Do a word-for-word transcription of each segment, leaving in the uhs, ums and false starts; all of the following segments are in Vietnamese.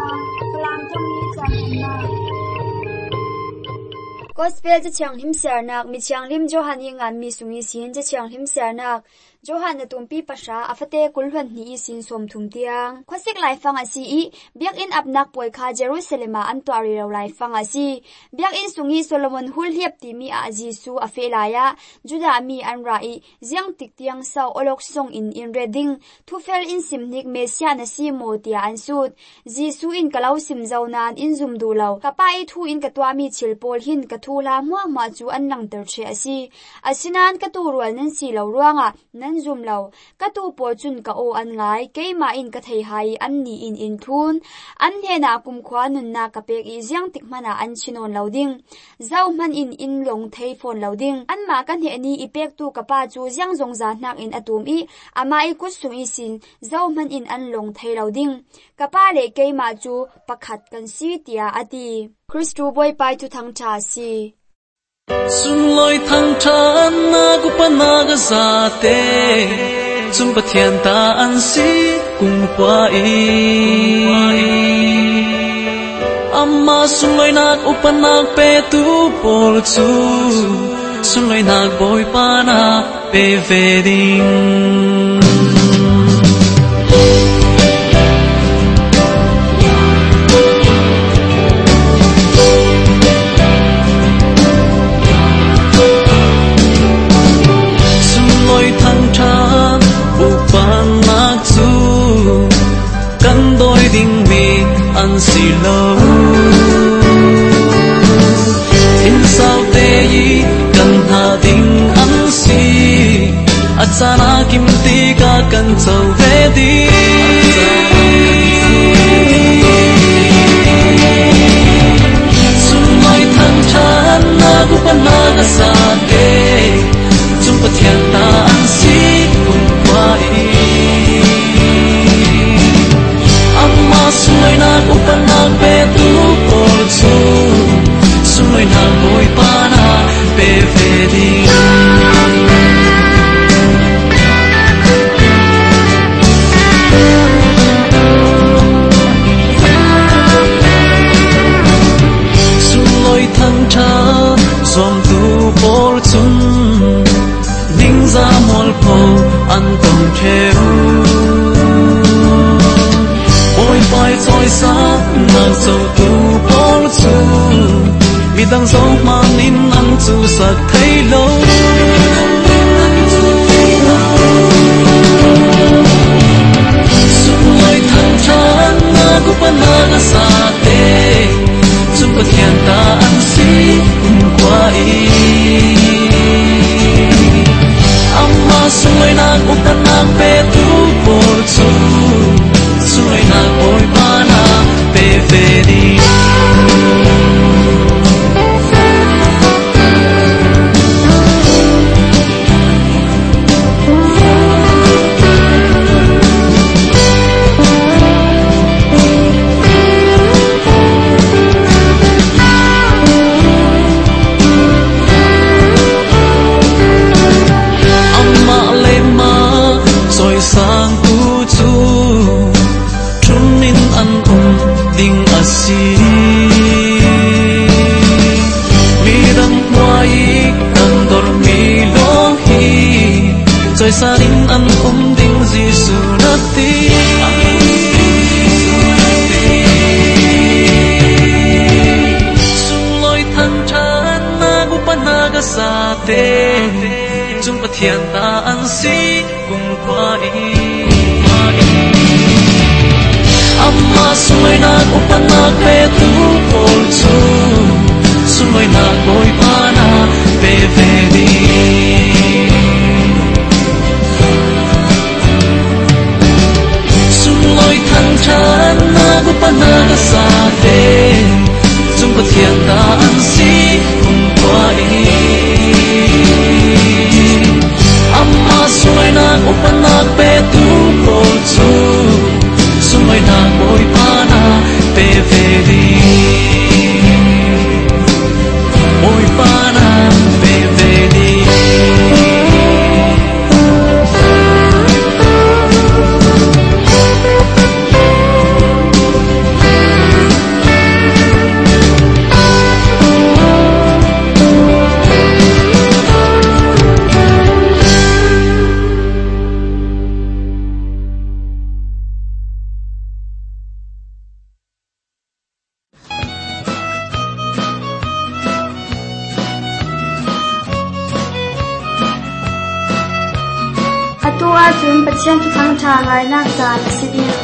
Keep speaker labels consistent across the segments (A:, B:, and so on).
A: kalang tongi channa Gospel cha chang lim sernak mi chang lim Johan ingan mi sungi sin cha chang lim sernak Johan na tumpi pasha afate kulhan ni sin som thum tiang khosik lai fang asi i biak in apnak poi kha Jerusalema an to ari ro lai fang asi biak in sungi Solomon hul hiap ti mi a Jisu afelaya Juda mi an ra i jiang tik tiang sau olok song in in reading thu fel in simnik mesia na si mo tia an sut Jisu in kalau sim zaunan in zum du lo kapa i thu in katwa mi chilpol hin kathula muwa ma chu an lang ter che asi asinan katu rual nan si lo ruanga nan zum lo katu po chun ka o an ngai keima in ka thei hai an ni in in thun an he na kum khwa nun na ka pek i jiang tik mana an chinon loading zau man in in long thei phone loading an ma kan he ni ipek tu ka pa chu jiang zong za nak in atum i ama i ku sung i sin zau man in an long thei loading ka pa le keima chu pakhat kan si tia ati Christu boy pai tu thang cha si
B: Sun loi thang chan na gu pa na ga za te Sun pa thian ta an si kung pa i Amma sun loi nak upa nak pe tu pol chu Sun loi nak boy pa na pe ve ding ding mi an si lo in sao te yi kan ha ding an si atsana kim ti ka kan chau ve di sun mai thang chan na gu pa na ga sa te chung pa thian ta an si kun kwa i Sunoi na upan na pe tu por chu Sunoi na boy pa na pe ve di Sunoi thang cha som tu por chun Ning za mol po an tong kheu Pai choi sa nang so tu por chu mi dang so man in an chu sa thei lo su mai thang chan na gu pa na ga sa te chu pa thian ta an si kum kwa i amma su mai na gu pa na pe tu por chu Sunoi na boy pa na pe ve di Amma le ma soi sang tu chu an um ding asi mi dam wai kan dor mi lo hi choi sanin an um ding Jisu na ti sun loi thang chan na gu pa na ga sa te chung pa thian ta an si kung kwa i Amma sunoi na upan na pe tu pol chu sunoi na boy pa na pe ve di sunoi thang chan na upan na ga sa te chung pa thian ta an si kung kwa i Amma sunoi na upan na pe tu pol chu Sunoi na boy pa na pe ve di Boy pa na pe ve di
A: ปัจเจียนทุกทางทางไงนักจานสิเดียว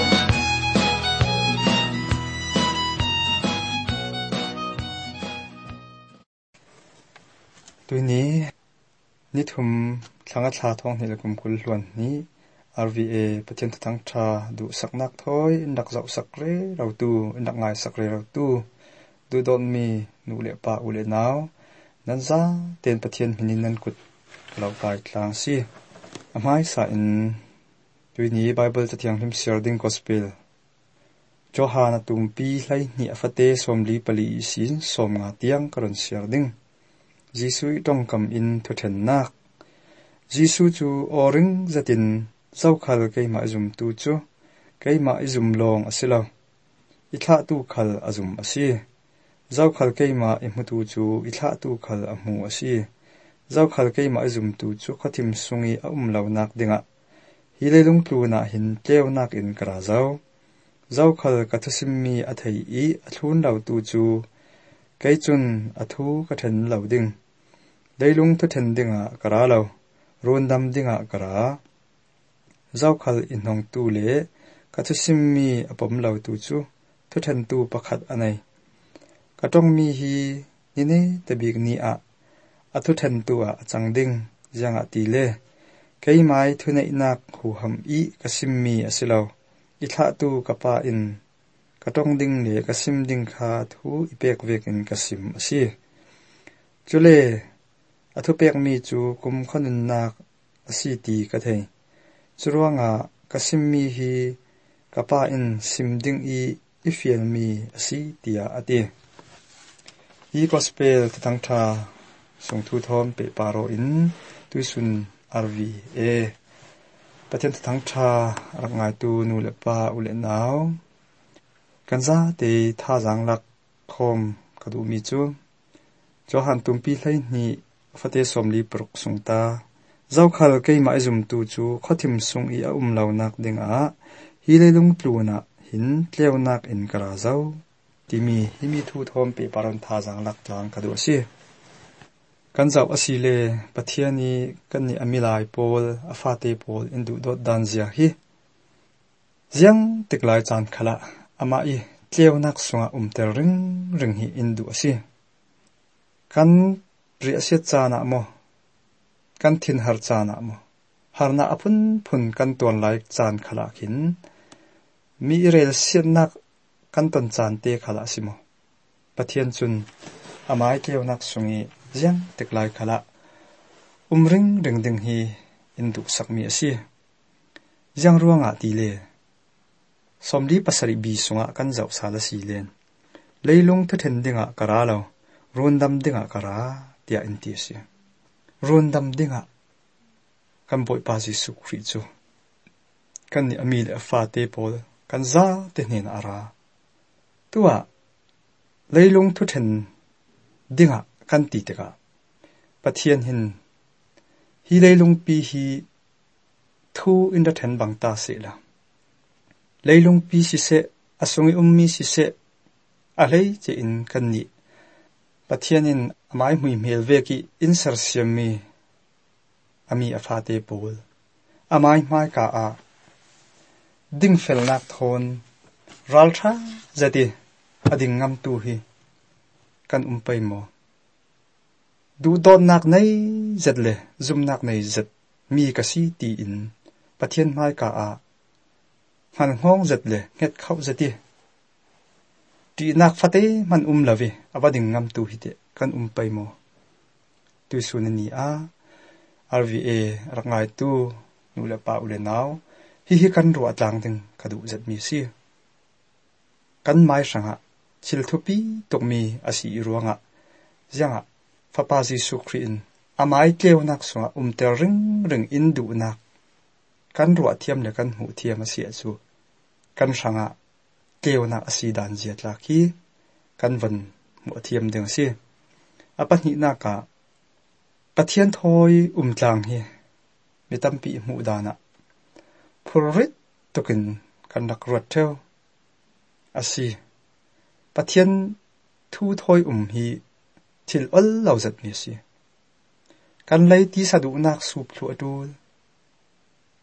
C: ตัวนี้นิทุมสังกัดชาท้องนี่ละกุมกุลล้วนนี้ อาร์ วี เอ ประเทศทั้งชาดูสักนักถอยนักเจ้าสักเร่เราตูนักง่ายสักเร่เราตูดูโดนมีนูเล่ป่าอุเล่นาวนั่นซะเต็นประเทศมินินันกุดเราไปกลางสิอามายสายนตัวนี้ไบเบิลจะเทียงทิมเสียร์ดิงกอสเปลจอฮานาตุมปีไลนี่อฟเตสมลีปลีสินสมงาเตียงกรอนเสียร์ดิงจิสุยต้องกำอินทุเทนนักจิสุจูออริงจะตินเจ้าขัลเกยมาจุมตูจูเกยมาจุมลองอสิลาอิทาตูขัลอจุมอสิเจ้าขัลเกยมาอิมุตูจูอิทาตูขัลอมูอสิเจ้าขัลเกยมาจุมตูจูขทิมสุงีอุมลาวนักดิงะฮิเลลุงปลูนาหินเจ้านักอินกราเจ้าเจ้าขัลกัทสิมมีอัฐยอีอัทุนลาวตูจูเกยจุนอัทุกัทเทนลาวดิงได้ลุงทุเทนดิงะกราลาวรวนดำดิงะกราเจ้าขัลอินหงตูเล่กัทสิมมีอปมลาวตูจูทุเทนตูประคัดอันไหนก็ต้องมีฮีนี่นี่ตะบีกนี้อะอัทุเทนตัวจังดิงยังอะตีเล่เกยไม้ทุเนนักหูหำอีกสิมมีอสิลาวอิทาตูกะปาอินก็ต้องดิงเล่กสิมดิงคาทูอิเปกเวกินกสิมอสิจุเล่อัทุเปกมีจูกุมขนุนนักอสิตีกะเทจุรวงะกสิมมีฮีกะปาอินสิมดิงอีอิเฟียลมีอสิตียอติฮีกอสเปลทั้งทาส่งทูทอมเปปาโรอินตุสุน อาร์ วี เอ ประเทศทั้งชารักงายตูนูเลปาอุเลนาวกันซาเตท่าจังลักคมกระดูมีจูจอหันตุมปีไลนี่ฟเตสมลีปรุกสุงตาเจ้าขัลเกยมาจุมตูจูขทิมสุงอีอุมลาวนักดิงอาฮีเลลุงปลูนะหินเลี้ยวนักอินกราเจ้าที่มีฮิมิทูทอมเปปารันท่าจังลักจางกระดูสิกันเจ้าอสิเลปะเทียนีกันนี่อมิลายโพลอฟาเตโพลอินดูดดันเซียฮีเจียงติกลายจานขละอามาอีเลี้ยวนักสุงอุมเตริงริงฮีอินดูสิกันเรียเสียจานะโมกันทินหาจานะโมหานาอพุนพุนกันตัวลายจานขละขินมีเรลเสียนักกันตันจานเตขละสิโมปะเทียนจุนอามาอีเลี้ยวนักสุงีเจียงติกลายขละอุมริงริงดิงฮีอินดูสักมีอสิเจียงรัวงะตีเลสมดีปัสริบีสุงะกันเจ้าสาลสีเลนเลยลงทุเทนดิงะกราลาวรวนดำดิงะกราเตียอินตีสิรวนดำดิงะกันบ่อยปาจิสุคริจูกันนี่อมีเลฟาเตโพลกันซาเตนินอาราตัวเลยลงทุเทนดิงะกันตีเตกะปะเทียนหินฮีเลยลงปีฮีทูอินเดเทนบังตาเสละเลยลงปีสิเสอสงอุมมีสิเสอะไรจะอินกันนี่ปะเทียนินอามายมุยเมลเวกิอินเซอร์เซียมีอามีอฟาเตโพลอามายไมกาอาดิ้งเฟลนักทนรัลทราเจติอดิ้งงามตูฮีกันอุมไปโมดูดอนนักในเจ็ดเลยซุมนักในเจ็ดมีกษีตีอินปะเทียนไม้กาอามันห้องเจ็ดเลยเงียเข้าเจ็ดตีนักฟัดเอมันอุ้มละวิอวดิงงามตูฮิเตกันอุ้มไปโมตุสุนันีอา อาร์ วี เอ รักงายตูนูเลปาอุเลนาวฮิฮิกันรัวต่างถึงกระดูเจ็ดมีสิกันไม้สังหะชิลทุปีตกมีอาศัยรัวงะยังะฟาปาจิสุครีนอามาเกลียวนักสุงอุมเตริงริงอินดูนักกันรัวเทียมและกันหูเทียมเสียจูกันสังะเกลียวนักอาศัยดันเจียดลักฮีกันวันหัวเทียมเดียงสิอาปัจจินักะปะเทียนทอยอุมจางฮีมีตั้มปีหมู่ดานะพูริตตุกินกันนักรวดเทวอาศัยปะเทียนทูทอยอุมฮีทิลอัลลาวจัดมีสิกันเลยที่สะดุนักสูบหลัวดู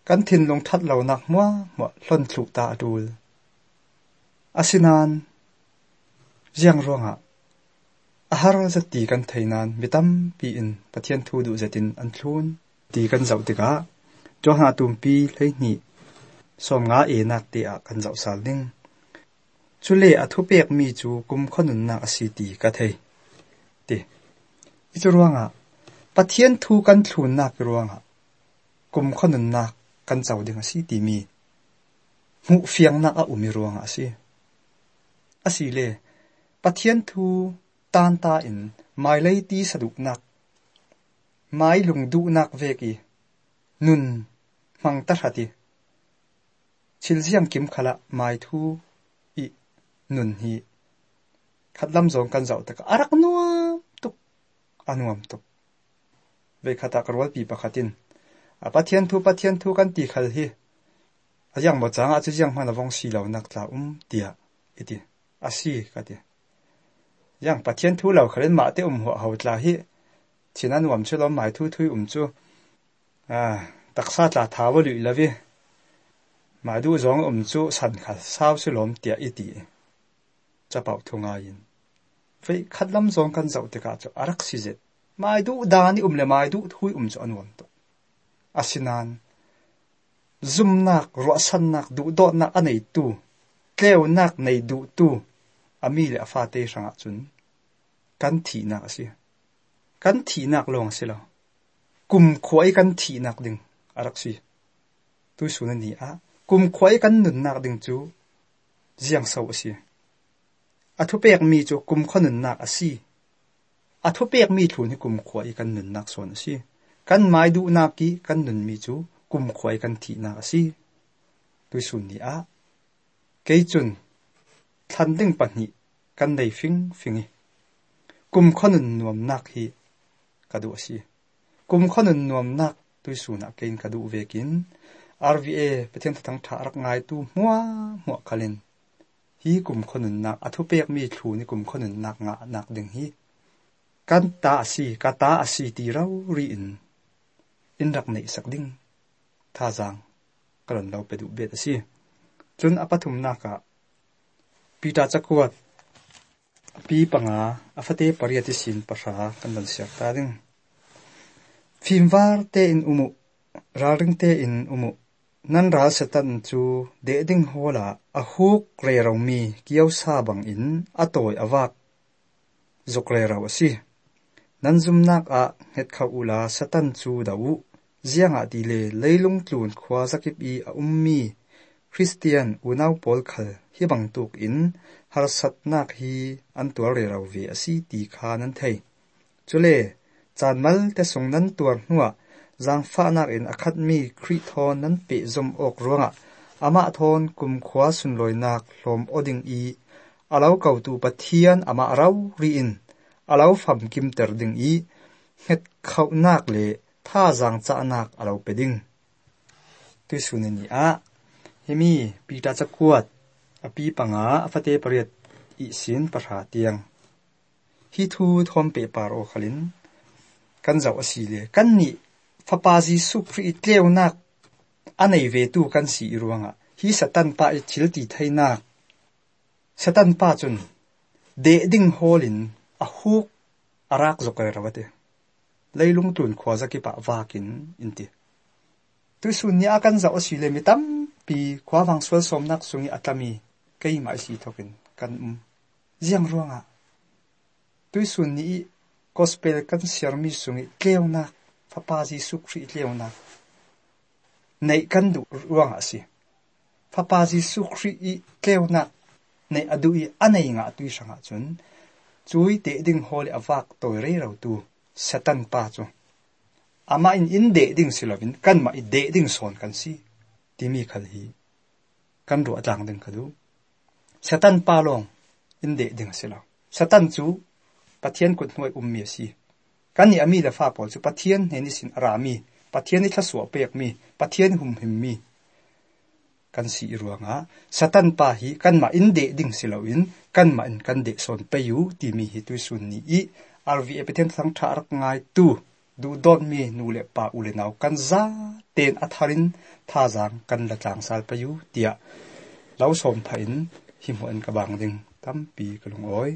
C: kan thin long that lo nak mua mo hlon thlu ta dul asinan jiang ronga ahar zati kan thainan mitam pi in pathian thu du zatin an thlun ti kan zau tika joha tumpi leini som nga e nak te a kan zau sal ding chule athu pek mi chu kum khonun na asiti ka thei ti ichu ruanga pathian thu kan thlun nak ruanga kum khonun na kan zau ding asiti mi mu fiang na a umi ruanga asi asi le pathian thu tan ta in mai lei ti saduk nak mai lung du nak veki nun mang ta hati chilziam kim khala mai thu i nun hi khatlam zong kan zau taka arak nuam tuk anuam tuk ve khata karwal pi pakhatin a pathian thu pathian thu kan ti khal hi ajang mo changa chu jang hmana wong si lo nak tla um tia iti asi ka ti yang pathian thu lo kharen ma te um ho ho tla hi chinan wam chu lo mai thu thui um chu a taksa tla thawa lu lawi ma du zong um chu san kha saw su lom tia iti cha pau thunga in fe khatlam zong kan zau te ka chu arak si je mai du dani um le mai du thui um chu anwam to asinan zum nak ro san nak du do nak anei tu tleu nak nei du tu ami le afa te sanga chun kan thi nak asi kan thi nak long silo kum khoi kan thi nak ding arak si tu sunan ni a kum khoi kan nun nak ding chu jiang sau asi athu pek mi chu kum khonun nak asi athu pek mi thun hi kum khoi kan nun nak son asi kan mai du na ki kan nun mi chu kum khoi kan thi nak asi tu sun ni a ke chun than ding pani kan nei fing fingi kum khonun nuam nak hi kadu asi kum khonun nuam nak tu suna kein kadu vekin R V A pathian thang tha rak ngai tu hwa hwa khalin hi kum khonun nak athu pek mi thu ni kum khonun nak nga nak ding hi kan ta si ka ta asi ti rau ri in in rak nei sak ding tha jang karon lo pedu bet asi chun apathum naka pita chakwat pi panga afate pariati sin pasha kan dan siak ta ding phimwar te in umu raring te in umu nan ral satan chu de ding hola a huk re raw mi kiau sa bang in atoi awak zokre raw si nan zum nak a het kha ula satan chu dau zianga ti le leilung tlun khwa zakip i a ummi Christian unaw pol khal hi bang tuk in har sat nak hi an tuar re raw ve asi ti kha nan thei chule chanmal te sung nan tuar hnuwa zang fa nak in akhat mi khri thon nan pe zom ok ruanga ama thon kum khwa sun loi nak hlom oding i alaw kau tu pathian ama raw ri in alaw pham kim ter ding i het khau nak le tha zang cha nak alaw peding tu suneni a hemi pita chakwat api panga afate pariat i sin parha tiang hi thu thom pe par o khalin kan zau asile kan ni fapazi supri tleu nak anei ve tu kan si ruanga hi satan pa i chilti thaina satan pa chun de ding holin a huk arak zokai rawate leilung tun khwaza ki pa wakin inti tu sunya kan zau asile mitam pi khwawang swal somnak sungi atami kei mai si thokin kan um jiang ruanga tu sunni gospel kan sirmi sungi tleuna fapazi sukri tleuna nei kan du ruanga si fapazi sukri i tleuna nei adui anei nga tui sanga chun chui te ding holi awak toy re ro tu satan pa chu ama in in de ding silovin kan ma i de ding son kan si timi khal hi kan ro atlang ding khadu satan pa long in de ding silo satan chu pathian kut hnuai ummi si kan ni ami la fa pol chu pathian he ni sin arami pathian ni thaswa pek mi pathian hum him mi kan si ruanga satan pa hi kan ma in de ding siloin kan ma in kan de son peyu ti mi hi tu sun ni i R V A pathian thang thar ngai tu du don mi nu le pa u le nau kan za ten atharin tha jang kan la tlang sal payu tia lau som phain hi mo an ka bang ding tam pi kalung oi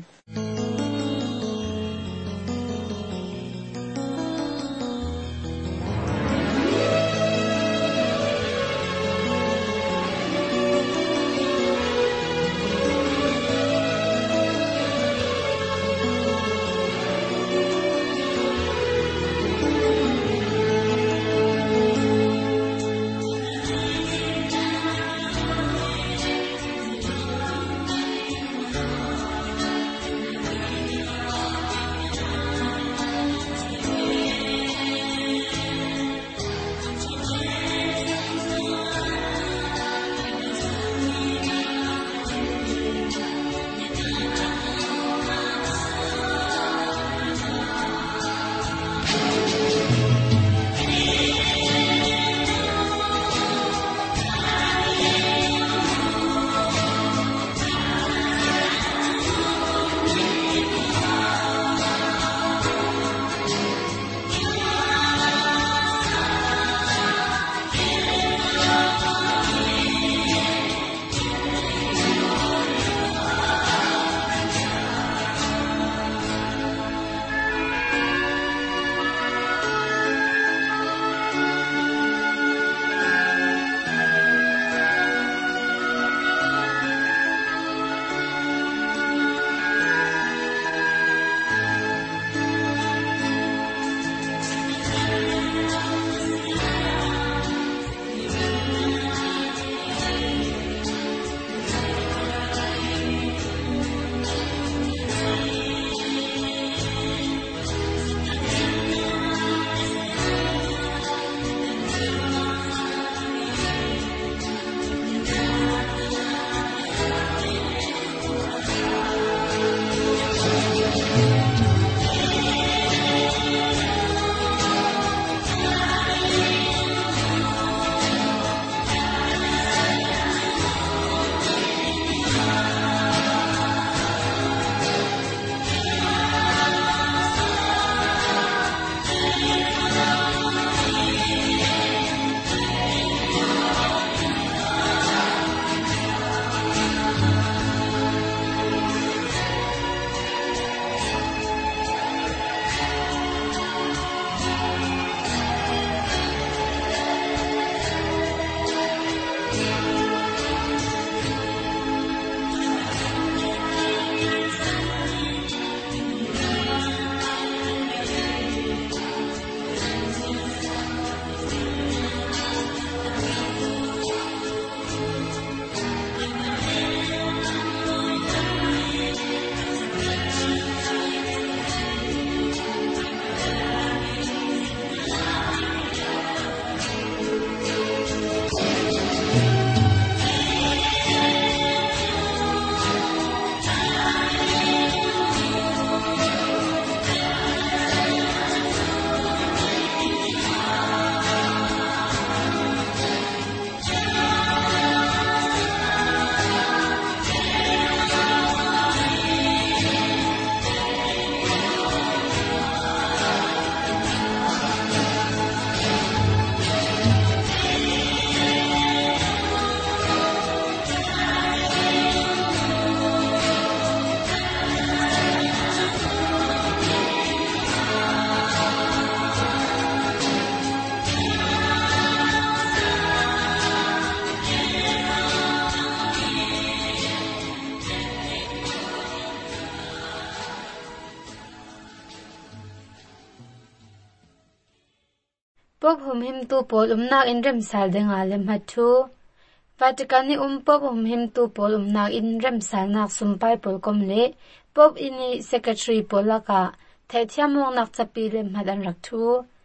D: pop hum him tu pol umnak in rem sal denga lem hathu Vatican ni um pop hum him tu pol umnak in rem sal nak sumpai pol komle pop ini secretary polaka thaithiamong nak chapi lem hadan rakthu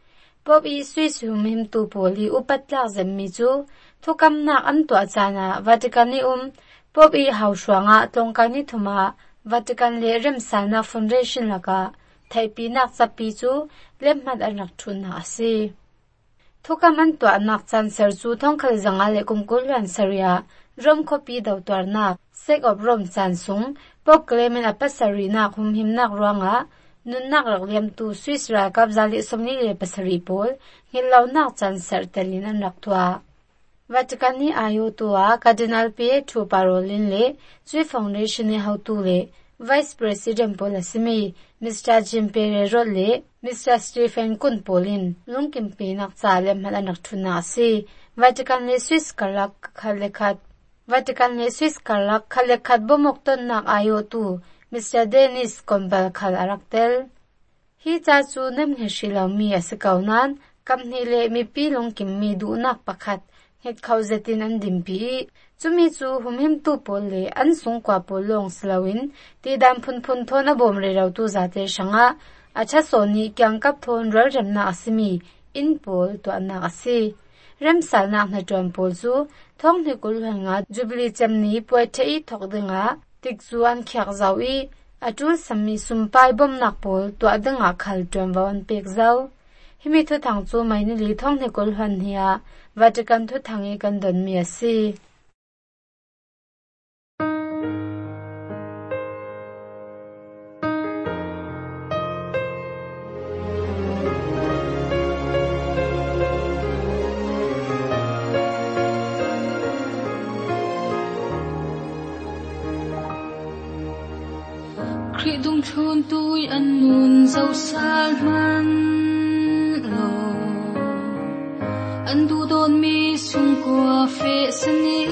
D: pop i swiss hum him tu poli upatlak zemmi chu thukam nak an to achana Vatican ni um pop i haushwanga tongkani thuma Vatican le rem sal na foundation laka thaipi nak chapi chu lem hadan rakthun na ase Thukaman to anak chan serchu thongkhal zanga le kumkulwan saria rom copy dawtar nak sek of rom chan sung pop clement apasari nak hum him nak ruanga nun nak rak liam tu Swiss ra kap zali somni le pasari pol ngil lau nak chan ser telin an rak tua Vatican ni ayo tua Cardinal Pietro Parolin le Zui Foundation ni how tu le Vice President Paul Asimi Mister Jim Perero le Mister Stephen Kun Polin lungkim pe nak chalem halanak thuna si Vatican le Swiss kalak khalekhat Vatican le Swiss kalak khalekhat bomok ton nak ayo tu Mister Dennis Kombal khal araktel hi cha chu nem he shilami asakaunan kamni le mi pi lungkim mi du nak pakhat het khauzetin an dimpi chumi chu humhim tu pol le an sungkwa polong slawin ti dam phun phun thona bom re rau tu zate shanga acha soni kyang kap thon rar ramna asimi in pol to anna asi rem salna na tom pol chu thong ne kul hanga jubilee chamni poithei thokdinga tikzuan khyak zawi atul sammi sumpai bom nak pol to adanga khal tom wan pek zau himi thu thang chu maini li thong ne kul han hiya Vatican thu thangi kan don mi asi
E: Khi dung thôn tôi ăn nun dâu sal man lo anh tu đôn mi xung qua phê sani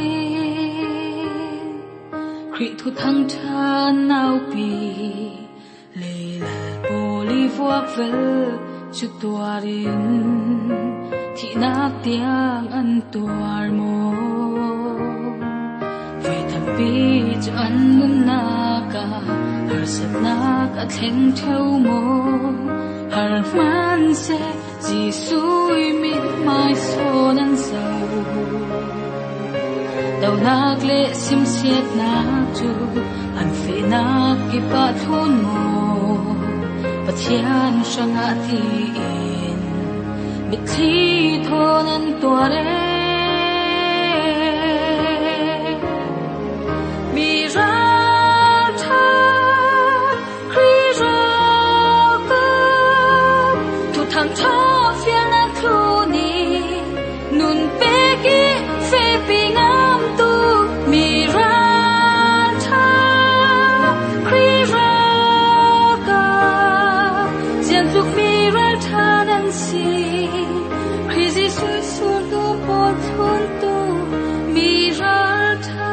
E: khi thu thăng than nào pi lê lê boli vuak vel chu tuarin thi nak tiang an tuar mo về thầm pi cho anh mum naka har sat nak a thleng theu mo har man se ji sui mi mai son an sau đâu nak le sim siat na chu an fe na ki pa thun mo pathian shanga ti in mi thi thon an tuare mi ra tha kri ra ka tu thang tha fiel na khuni nun pe ki fe pi ngam tu mi ra tha kri ra ka zian zuk mi ra tha nan si kri ji su su tu po thun tu mi ra tha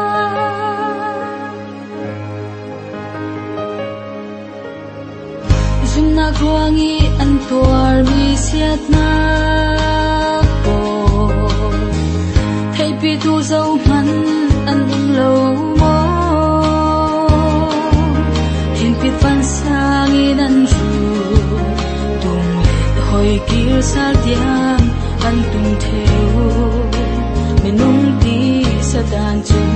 E: zum na kwangi an tuar mi siat na po thei pi tu zau man an um lo mo hin pi fan sang in an ru tung let hoi kir sal tiang an tung theo menung ti sa dan chun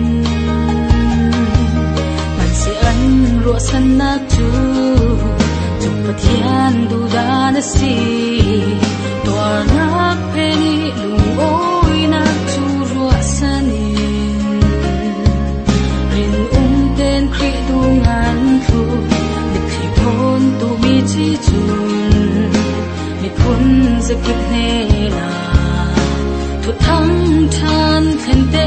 E: man se an ro san na chu Pathian du da na si Tuar nak peni lung oi nak chu rua sanin Rin um ten kri du ngan thu Mi thi thon tu mi chi chun Mi phun zakit ne la Thu thang than khen te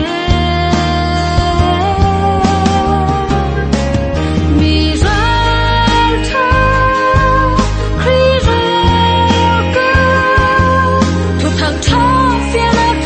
E: Feeling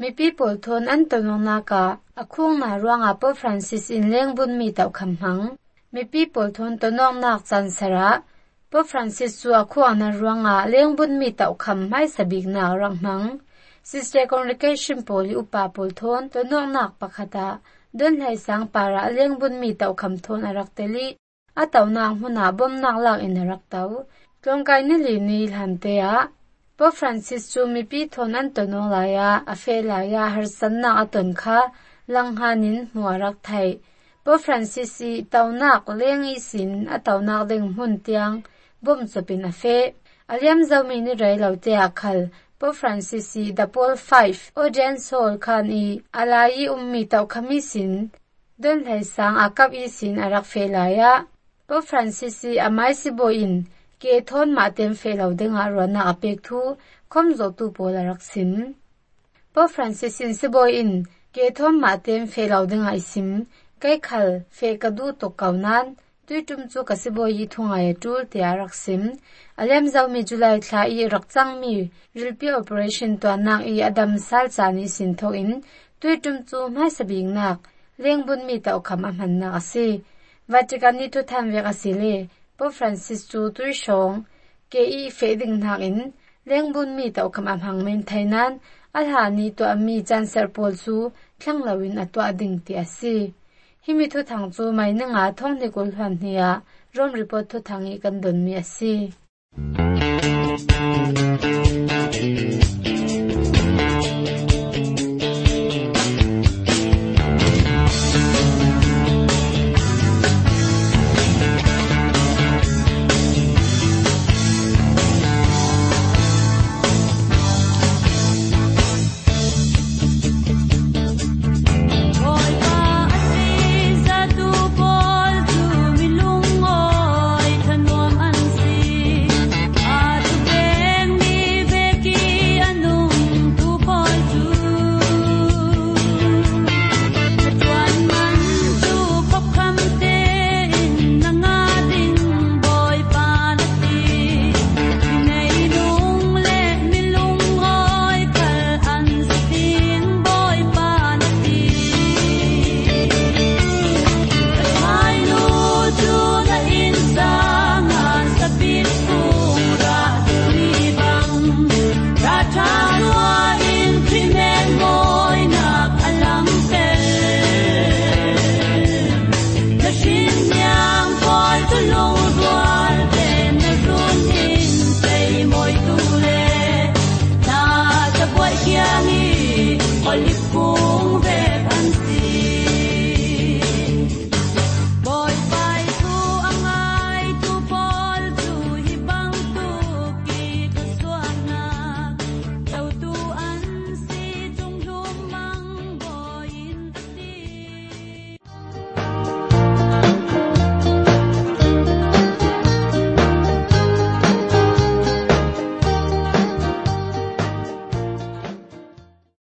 D: mi people thon an tonong na ka akhung na ruanga Pope Francis in lengbun mi tau khamhang mi people thon tonong nak chan sara Pope Francis chu akhung na ruanga lengbun mi tau kham mai sabik na ranghmang Sister Congregation poli upa pol thon tonong nak pakhata don lai sang para lengbun mi tau kham thon arak teli ataw nang huna bom nak lak in arak tau tlongkai ni li ni lhamte a Pope Francis chu mi pi thon an tonong laya afe laya har san na aton kha langhanin muarak thai Pope Francis i tawnak leng i sin atawnak ding hun tiang bom chopin afe aliam zawmi ni rai laute akhal Pope Francis i dapol five audience hall khan i alai ummi taw khami sin don lai sang akap i sin arak fe laya Pope Francis i amai si boin ke thon ma tem fe lo denga rona apek thu khomzo tu polarak sim Pope Francis in si boin ke thon ma tem fe lo denga isim kai khal fe kadu to kaunan tuitum chu kasiboi yi thunga ya tul te arak sim alem zawmi July thla i rakchang mi rilpi operation to anak i adam sal chani sin tho in tuitum chu mai sabing nak lengbun mi ta okham amhan na ase Vatican ni tu tham vek asile Pope Francis chu tui shong ke i fe ding nak in lengbun mi ta okham amhang men thainan alha ni to ami chancellor pol chu thanglawin atwa ding ti ase himi thu thang chu mai na nga thong ni kul hlan hnia rom report thu thangi kan don mi ase